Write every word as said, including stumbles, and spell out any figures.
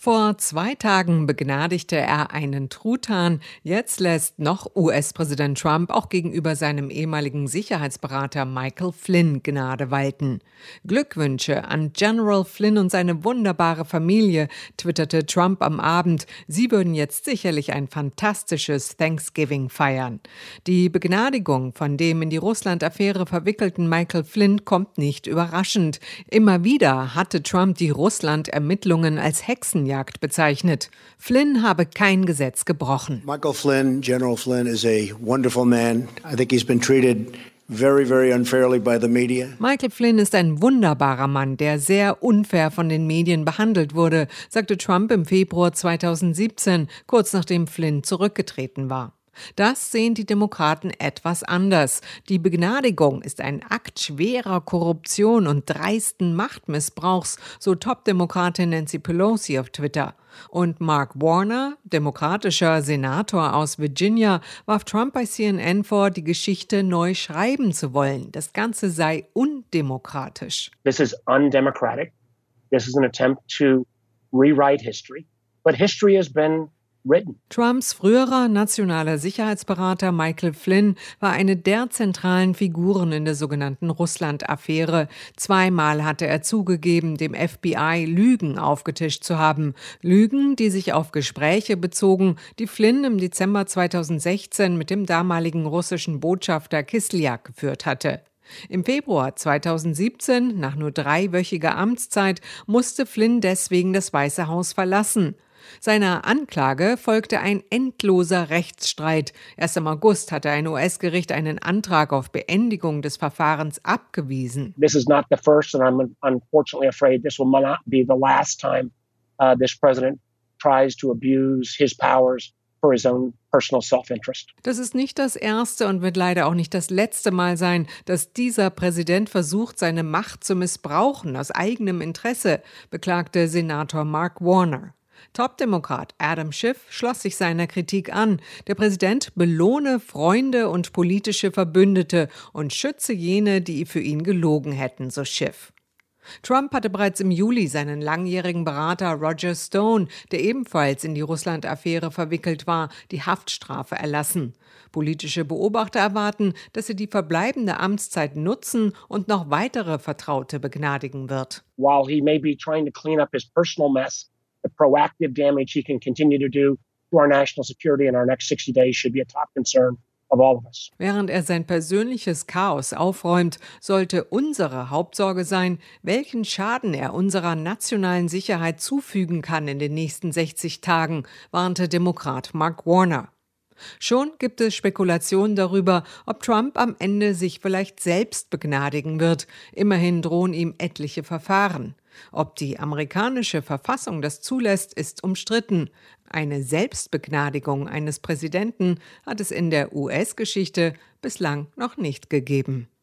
Vor zwei Tagen begnadigte er einen Truthahn. Jetzt lässt noch U S-Präsident Trump auch gegenüber seinem ehemaligen Sicherheitsberater Michael Flynn Gnade walten. Glückwünsche an General Flynn und seine wunderbare Familie, twitterte Trump am Abend. Sie würden jetzt sicherlich ein fantastisches Thanksgiving feiern. Die Begnadigung von dem in die Russland-Affäre verwickelten Michael Flynn kommt nicht überraschend. Immer wieder hatte Trump die Russland-Ermittlungen als Hexen Jagd bezeichnet. Flynn habe kein Gesetz gebrochen. Michael Flynn, General Flynn, is a wonderful man. I think he's been treated very, very unfairly by the media. Michael Flynn ist ein wunderbarer Mann, der sehr unfair von den Medien behandelt wurde, sagte Trump im Februar zweitausendsiebzehn, kurz nachdem Flynn zurückgetreten war. Das sehen die Demokraten etwas anders. Die Begnadigung ist ein Akt schwerer Korruption und dreisten Machtmissbrauchs, so Top-Demokratin Nancy Pelosi auf Twitter. Und Mark Warner, demokratischer Senator aus Virginia, warf Trump bei C N N vor, die Geschichte neu schreiben zu wollen. Das Ganze sei undemokratisch. This is undemocratic. This is an attempt to rewrite history. But history has been written. Trumps früherer nationaler Sicherheitsberater Michael Flynn war eine der zentralen Figuren in der sogenannten Russland-Affäre. Zweimal hatte er zugegeben, dem F B I Lügen aufgetischt zu haben. Lügen, die sich auf Gespräche bezogen, die Flynn im Dezember zweitausendsechzehn mit dem damaligen russischen Botschafter Kislyak geführt hatte. Im Februar zweitausendsiebzehn, nach nur dreiwöchiger Amtszeit, musste Flynn deswegen das Weiße Haus verlassen. Seiner Anklage folgte ein endloser Rechtsstreit. Erst im August hatte ein U S-Gericht einen Antrag auf Beendigung des Verfahrens abgewiesen. This is not the first, and I'm unfortunately afraid this will not be the last time uh, this president tries to abuse his powers for his own personal self-interest. Das ist nicht das erste und wird leider auch nicht das letzte Mal sein, dass dieser Präsident versucht, seine Macht zu missbrauchen aus eigenem Interesse, beklagte Senator Mark Warner. Top-Demokrat Adam Schiff schloss sich seiner Kritik an. Der Präsident belohne Freunde und politische Verbündete und schütze jene, die für ihn gelogen hätten, so Schiff. Trump hatte bereits im Juli seinen langjährigen Berater Roger Stone, der ebenfalls in die Russland-Affäre verwickelt war, die Haftstrafe erlassen. Politische Beobachter erwarten, dass er die verbleibende Amtszeit nutzen und noch weitere Vertraute begnadigen wird. While he may be trying to clean up his personal mess, the proactive damage he can continue to do to our national security in our next sixty days should be a top concern of all of us. Während er sein persönliches Chaos aufräumt, sollte unsere Hauptsorge sein, welchen Schaden er unserer nationalen Sicherheit zufügen kann in den nächsten sechzig Tagen, warnte Demokrat Mark Warner. Schon gibt es Spekulationen darüber, ob Trump am Ende sich vielleicht selbst begnadigen wird. Immerhin drohen ihm etliche Verfahren. Ob die amerikanische Verfassung das zulässt, ist umstritten. Eine Selbstbegnadigung eines Präsidenten hat es in der U S-Geschichte bislang noch nicht gegeben.